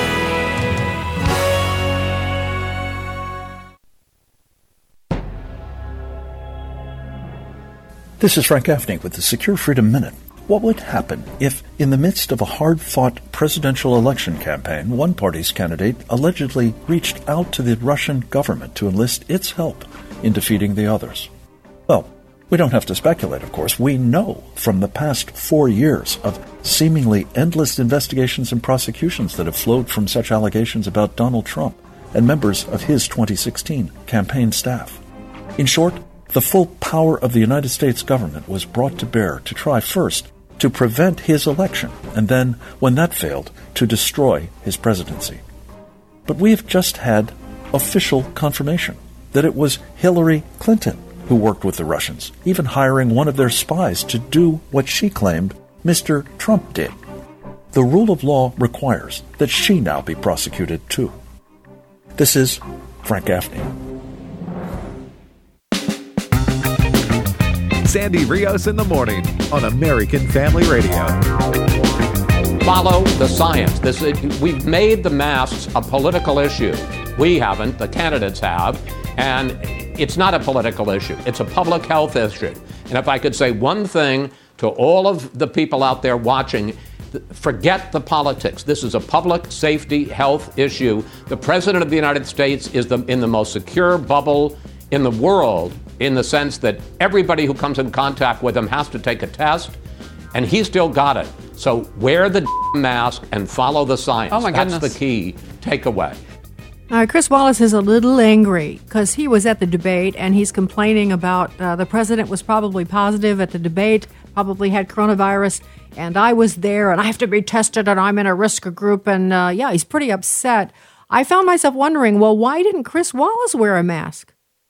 This is Frank Gaffney with the Secure Freedom Minute. What would happen if, in the midst of a hard-fought presidential election campaign, one party's candidate allegedly reached out to the Russian government to enlist its help in defeating the others? Well, we don't have to speculate, of course. We know from the past four years of seemingly endless investigations and prosecutions that have flowed from such allegations about Donald Trump and members of his twenty sixteen campaign staff. In short, the full power of the United States government was brought to bear to try first to prevent his election, and then, when that failed, to destroy his presidency. But we have just had official confirmation that it was Hillary Clinton who worked with the Russians, even hiring one of their spies to do what she claimed Mister Trump did. The rule of law requires that she now be prosecuted too. This is Frank Gaffney. Sandy Rios in the morning on American Family Radio. Follow the science. This we've made the masks a political issue. We haven't, the candidates have, and it's not a political issue. It's a public health issue. And if I could say one thing to all of the people out there watching, forget the politics. This is a public safety health issue. The President of the United States is the, in the most secure bubble in the world, in the sense that everybody who comes in contact with him has to take a test, and he still got it. So wear the mask and follow the science. Oh my That's goodness. the key takeaway. Uh, Chris Wallace is a little angry because he was at the debate and he's complaining about uh, the president was probably positive at the debate, probably had coronavirus, and I was there, and I have to be tested, and I'm in a risk group, and uh, yeah, he's pretty upset. I found myself wondering, well, why didn't Chris Wallace wear a mask?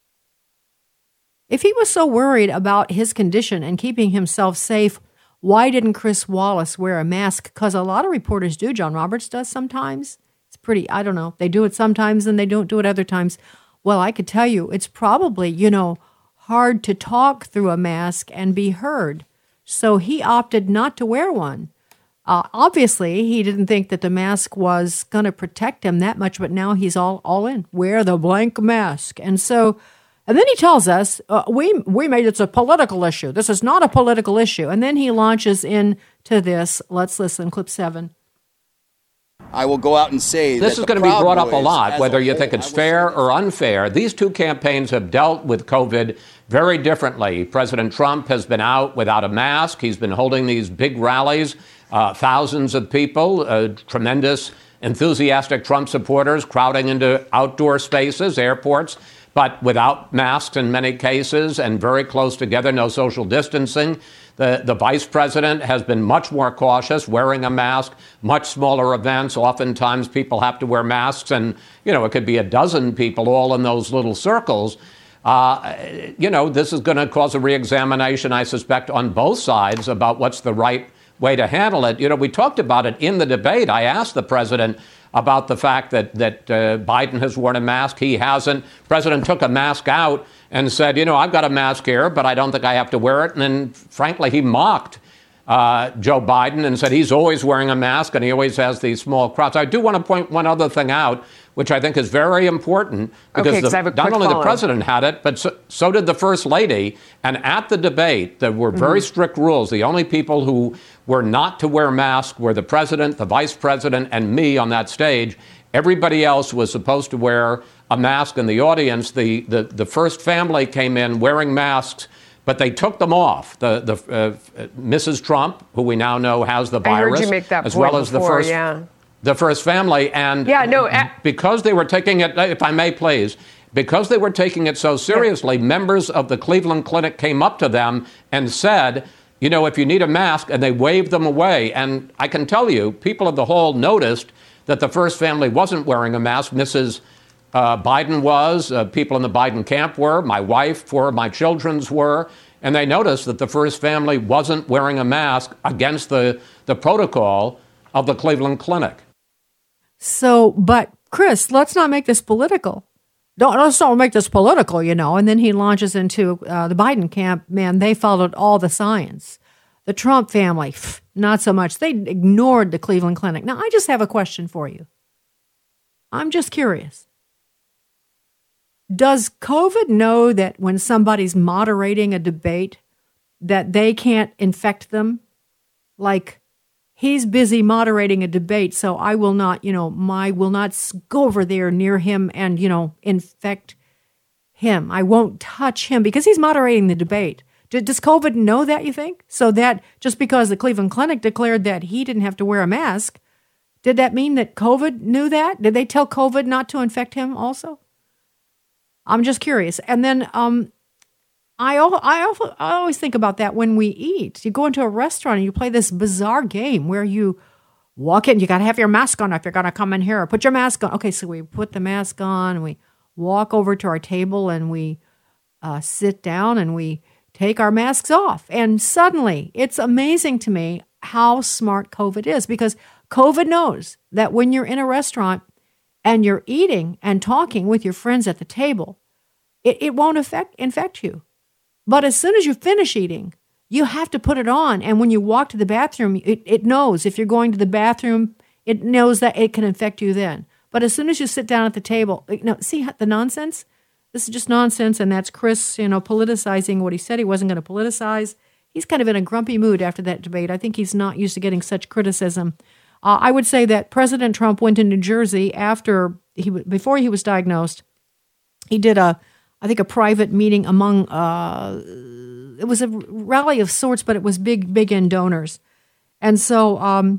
If he was so worried about his condition and keeping himself safe, why didn't Chris Wallace wear a mask? Because a lot of reporters do. John Roberts does sometimes. It's pretty, I don't know. They do it sometimes and they don't do it other times. Well, I could tell you, it's probably, you know, hard to talk through a mask and be heard. So he opted not to wear one. Uh, obviously, he didn't think that the mask was going to protect him that much, but now he's all, all in. Wear the blank mask. And so, and then he tells us, uh, we we made it's a political issue. This is not a political issue. And then he launches into this. Let's listen, clip seven. I will go out and say this that is going to be brought up a lot, whether you think it's fair or unfair. These two campaigns have dealt with COVID very differently. President Trump has been out without a mask. He's been holding these big rallies, uh, thousands of people, uh, tremendous, enthusiastic Trump supporters crowding into outdoor spaces, airports, but without masks in many cases and very close together, no social distancing. The, the vice president has been much more cautious, wearing a mask, much smaller events. Oftentimes people have to wear masks and, you know, it could be a dozen people all in those little circles. Uh, you know, this is going to cause a reexamination, I suspect, on both sides about what's the right way to handle it. You know, we talked about it in the debate. I asked the president about the fact that, that uh, Biden has worn a mask. He hasn't. The president took a mask out and said, you know, I've got a mask here, but I don't think I have to wear it. And then, frankly, he mocked uh, Joe Biden and said he's always wearing a mask and he always has these small crowds. I do want to point one other thing out, which I think is very important, because okay, the, not only follow. the president had it, but so, so did the first lady. And at the debate, there were very mm-hmm. strict rules. The only people who were not to wear masks were the president, the vice president, and me on that stage. Everybody else was supposed to wear a mask in the audience. The, the, the first family came in wearing masks, but they took them off. The, the uh, Missus Trump, who we now know has the virus, I heard you make that as point well as before, the first, yeah. the first family. And yeah, no, uh, because they were taking it, if I may please, because they were taking it so seriously, yeah. members of the Cleveland Clinic came up to them and said, you know, if you need a mask, and they waved them away. And I can tell you, people of the hall noticed that the first family wasn't wearing a mask. Missus Uh, Biden was, uh, people in the Biden camp were, my wife, four of my children's were, and they noticed that the first family wasn't wearing a mask against the, the protocol of the Cleveland Clinic. So, but Chris, let's not make this political. Don't, let's not make this political, you know. And then he launches into uh, the Biden camp. Man, they followed all the science. The Trump family, pff, not so much. They ignored the Cleveland Clinic. Now, I just have a question for you. I'm just curious. Does COVID know that when somebody's moderating a debate that they can't infect them? Like, he's busy moderating a debate, so I will not, you know, my will not go over there near him and, you know, infect him. I won't touch him because he's moderating the debate. Does COVID know that, you think? So that just because the Cleveland Clinic declared that he didn't have to wear a mask, did that mean that COVID knew that? Did they tell COVID not to infect him also? I'm just curious. And then um, I, I, I always think about that when we eat. You go into a restaurant and you play this bizarre game where you walk in. You got to have your mask on if you're going to come in here. Or put your mask on. Okay, so we put the mask on and we walk over to our table and we uh, sit down and we take our masks off. And suddenly, it's amazing to me how smart COVID is, because COVID knows that when you're in a restaurant and you're eating and talking with your friends at the table, it, it won't affect, infect you. But as soon as you finish eating, you have to put it on. And when you walk to the bathroom, it, it knows if you're going to the bathroom, it knows that it can infect you then. But as soon as you sit down at the table, you know, see the nonsense? This is just nonsense, and that's Chris, you know, politicizing what he said he wasn't going to politicize. He's kind of in a grumpy mood after that debate. I think he's not used to getting such criticism. Uh, I would say that President Trump went to New Jersey after he before he was diagnosed. He did a, I think, a private meeting among. Uh, it was a rally of sorts, but it was big, big end donors, and so um,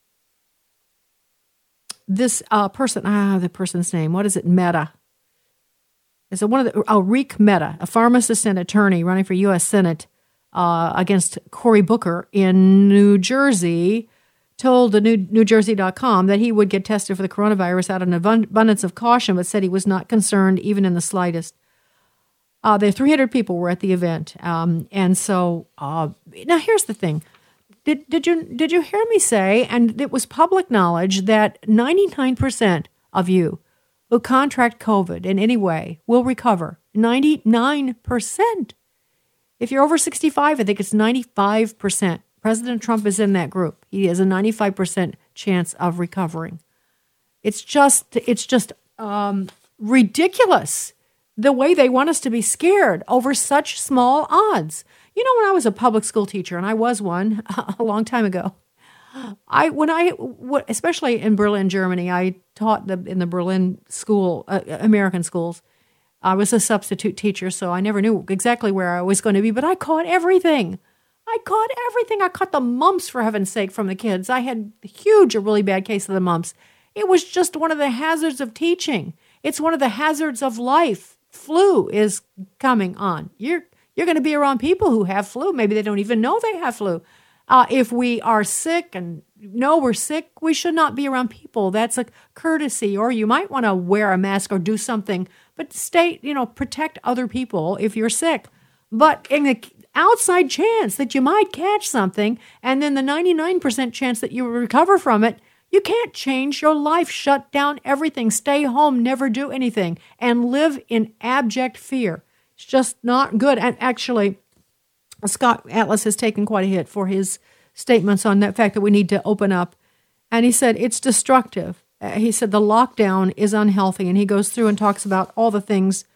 this uh, person, ah, the person's name, what is it? Mehta. Is it one of the? Oh, Rick Mehta, a pharmacist and attorney running for U S Senate. uh, against Cory Booker in New Jersey, told the New, New Jersey dot com that he would get tested for the coronavirus out of an abundance of caution, but said he was not concerned even in the slightest. Uh, there three hundred people were at the event. Um, and so uh, now here's the thing. Did did you did you hear me say, and it was public knowledge, that ninety-nine percent of you who contract COVID in any way will recover? ninety-nine percent. If you're over sixty-five, I think it's ninety-five percent. President Trump is in that group. He has a ninety-five percent chance of recovering. It's just it's just um, ridiculous the way they want us to be scared over such small odds. You know, when I was a public school teacher, and I was one a long time ago, I when I especially in Berlin, Germany, I taught the, in the Berlin school, uh, American schools. I was a substitute teacher, so I never knew exactly where I was going to be, but I caught everything. I caught everything. I caught the mumps, for heaven's sake, from the kids. I had a huge, a really bad case of the mumps. It was just one of the hazards of teaching. It's one of the hazards of life. Flu is coming on. You're You're going to be around people who have flu. Maybe they don't even know they have flu. Uh, if we are sick and know we're sick, we should not be around people. That's a courtesy. Or you might want to wear a mask or do something, but stay, you know, protect other people if you're sick. But in the outside chance that you might catch something, and then the ninety-nine percent chance that you will recover from it, you can't change your life. Shut down everything. Stay home. Never do anything. And live in abject fear. It's just not good. And actually, Scott Atlas has taken quite a hit for his statements on that fact that we need to open up. And he said it's destructive. Uh, he said the lockdown is unhealthy. And he goes through and talks about all the things.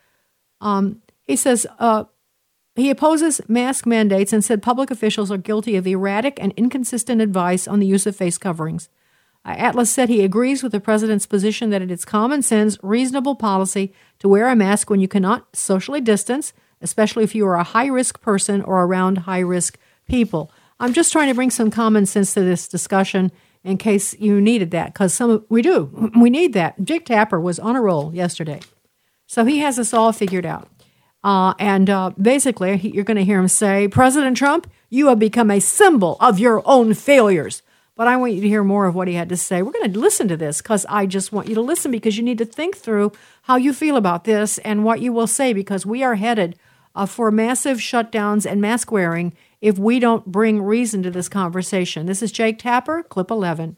Um, he says uh, he opposes mask mandates and said public officials are guilty of erratic and inconsistent advice on the use of face coverings. Uh, Atlas said he agrees with the president's position that it is common sense, reasonable policy to wear a mask when you cannot socially distance, especially if you are a high-risk person or around high-risk people. I'm just trying to bring some common sense to this discussion in case you needed that, because some we do. We need that. Jake Tapper was on a roll yesterday. So he has us all figured out. Uh, and uh, basically, he, you're going to hear him say, President Trump, you have become a symbol of your own failures. But I want you to hear more of what he had to say. We're going to listen to this because I just want you to listen, because you need to think through how you feel about this and what you will say, because we are headed uh, for massive shutdowns and mask wearing if we don't bring reason to this conversation. This is Jake Tapper, clip eleven.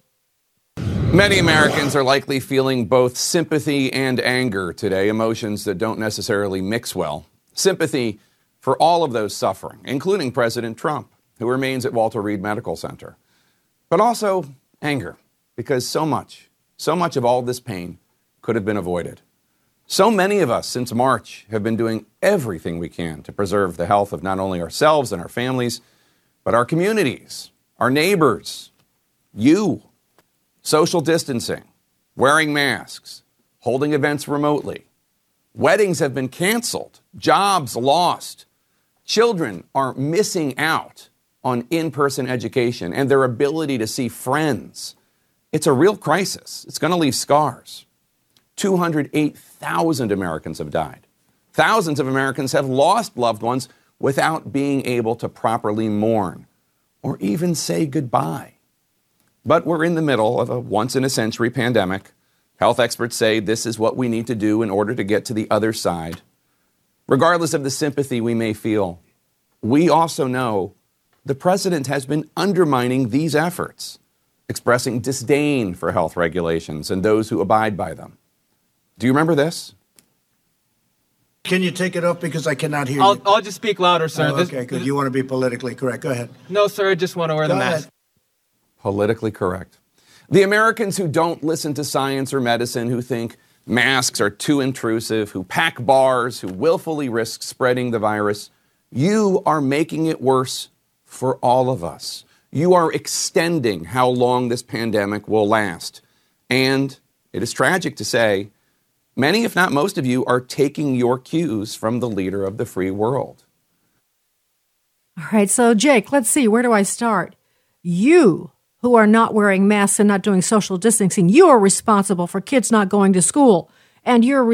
Many Americans are likely feeling both sympathy and anger today, emotions that don't necessarily mix well. Sympathy for all of those suffering, including President Trump, who remains at Walter Reed Medical Center. But also anger, because so much, so much of all this pain could have been avoided. So many of us since March have been doing everything we can to preserve the health of not only ourselves and our families, but our communities, our neighbors, you. Social distancing, wearing masks, holding events remotely. Weddings have been canceled, jobs lost. Children are missing out on in-person education and their ability to see friends. It's a real crisis. It's going to leave scars. two hundred eight thousand Americans have died. Thousands of Americans have lost loved ones without being able to properly mourn or even say goodbye. But we're in the middle of a once-in-a-century pandemic. Health experts say this is what we need to do in order to get to the other side. Regardless of the sympathy we may feel, we also know the president has been undermining these efforts, expressing disdain for health regulations and those who abide by them. Do you remember this? Can you take it off because I cannot hear I'll, you? I'll just speak louder, sir. Oh, okay, good. You want to be politically correct. Go ahead. No, sir, I just want to wear Go the mask. ahead. Politically correct. The Americans who don't listen to science or medicine, who think masks are too intrusive, who pack bars, who willfully risk spreading the virus, you are making it worse for all of us. You are extending how long this pandemic will last. And it is tragic to say, many, if not most of you, are taking your cues from the leader of the free world. All right, so Jake, let's see, where do I start? You who are not wearing masks and not doing social distancing, you are responsible for kids not going to school. And you're res-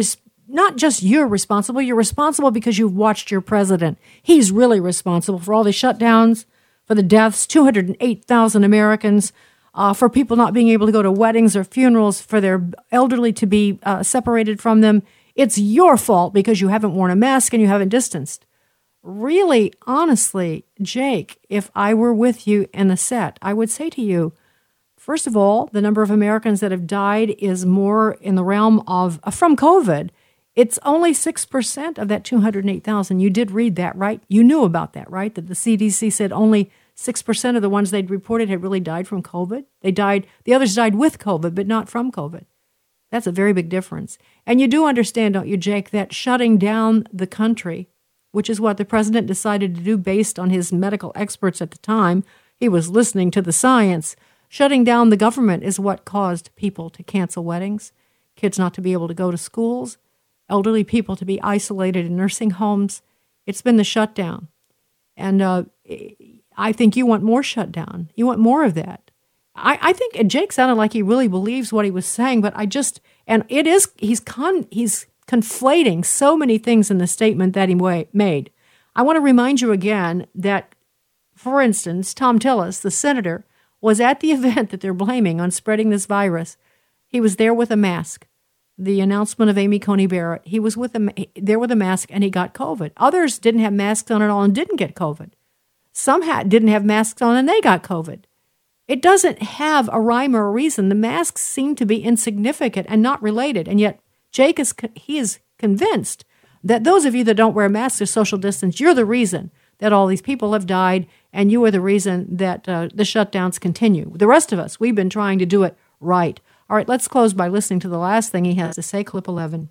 not just you're responsible, you're responsible because you've watched your president. He's really responsible for all the shutdowns, for the deaths, two hundred eight thousand Americans, uh, for people not being able to go to weddings or funerals, for their elderly to be uh, separated from them. It's your fault because you haven't worn a mask and you haven't distanced. Really, honestly, Jake, if I were with you in the set, I would say to you, first of all, the number of Americans that have died is more in the realm of, uh, from COVID. It's only six percent of that two hundred eight thousand. You did read that, right? You knew about that, right? That the C D C said only six percent of the ones they'd reported had really died from COVID. They died, the others died with COVID, but not from COVID. That's a very big difference. And you do understand, don't you, Jake, that shutting down the country, which is what the president decided to do based on his medical experts at the time, he was listening to the science. Shutting down the government is what caused people to cancel weddings, kids not to be able to go to schools, elderly people to be isolated in nursing homes. It's been the shutdown. And uh, I think you want more shutdown. You want more of that. I, I think Jake sounded like he really believes what he was saying, but I just, and it is, he's con, he's conflating so many things in the statement that he made. I want to remind you again that, for instance, Tom Tillis, the senator, was at the event that they're blaming on spreading this virus. He was there with a mask. The announcement of Amy Coney Barrett, he was with a, there with a mask and he got COVID. Others didn't have masks on at all and didn't get COVID. Some had, didn't have masks on and they got COVID. It doesn't have a rhyme or a reason. The masks seem to be insignificant and not related. And yet Jake is, he is convinced that those of you that don't wear masks or social distance, you're the reason that all these people have died and you are the reason that uh, the shutdowns continue. The rest of us, we've been trying to do it right. All right, let's close by listening to the last thing he has to say, clip eleven.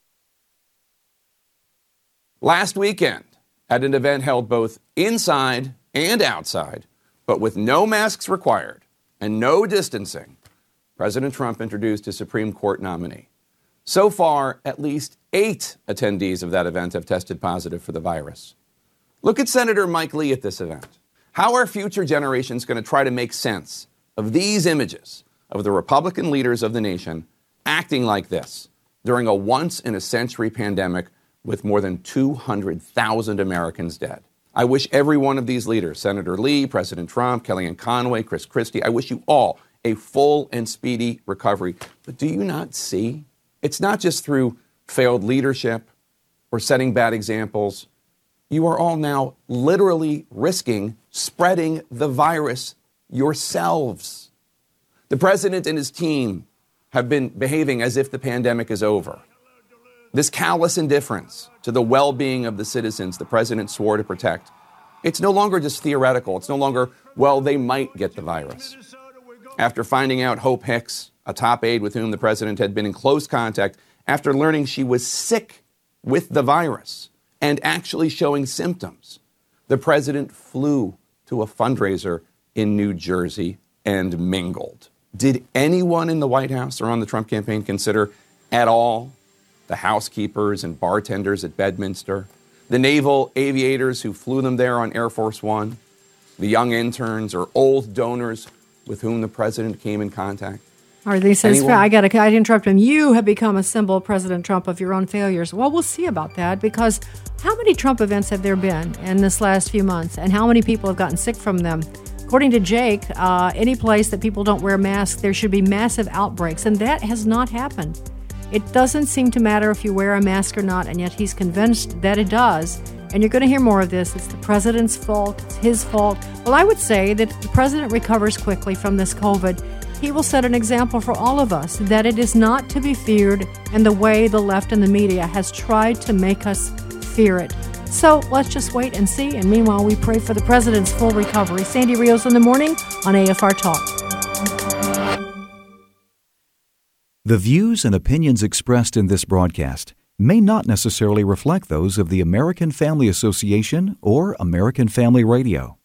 Last weekend, at an event held both inside and outside, but with no masks required and no distancing, President Trump introduced his Supreme Court nominee. So far, at least eight attendees of that event have tested positive for the virus. Look at Senator Mike Lee at this event. How are future generations going to try to make sense of these images of the Republican leaders of the nation acting like this during a once-in-a-century pandemic with more than two hundred thousand Americans dead? I wish every one of these leaders, Senator Lee, President Trump, Kellyanne Conway, Chris Christie, I wish you all a full and speedy recovery. But do you not see? It's not just through failed leadership or setting bad examples. You are all now literally risking spreading the virus yourselves. The president and his team have been behaving as if the pandemic is over. This callous indifference to the well-being of the citizens the president swore to protect, it's no longer just theoretical. It's no longer, well, they might get the virus. After finding out Hope Hicks, a top aide with whom the president had been in close contact, after learning she was sick with the virus and actually showing symptoms, the president flew to a fundraiser in New Jersey and mingled. Did anyone in the White House or on the Trump campaign consider at all the housekeepers and bartenders at Bedminster, the naval aviators who flew them there on Air Force One, the young interns or old donors with whom the president came in contact? Or he says, I got to I interrupt him. You have become a symbol, President Trump, of your own failures. Well, we'll see about that, because how many Trump events have there been in this last few months, and how many people have gotten sick from them? According to Jake, uh, any place that people don't wear masks, there should be massive outbreaks, and that has not happened. It doesn't seem to matter if you wear a mask or not, and yet he's convinced that it does. And you're going to hear more of this. It's the president's fault. It's his fault. Well, I would say that if the president recovers quickly from this COVID, he will set an example for all of us that it is not to be feared in the way the left and the media has tried to make us fear it. So let's just wait and see. And meanwhile, we pray for the president's full recovery. Sandy Rios in the morning on A F R Talk. The views and opinions expressed in this broadcast may not necessarily reflect those of the American Family Association or American Family Radio.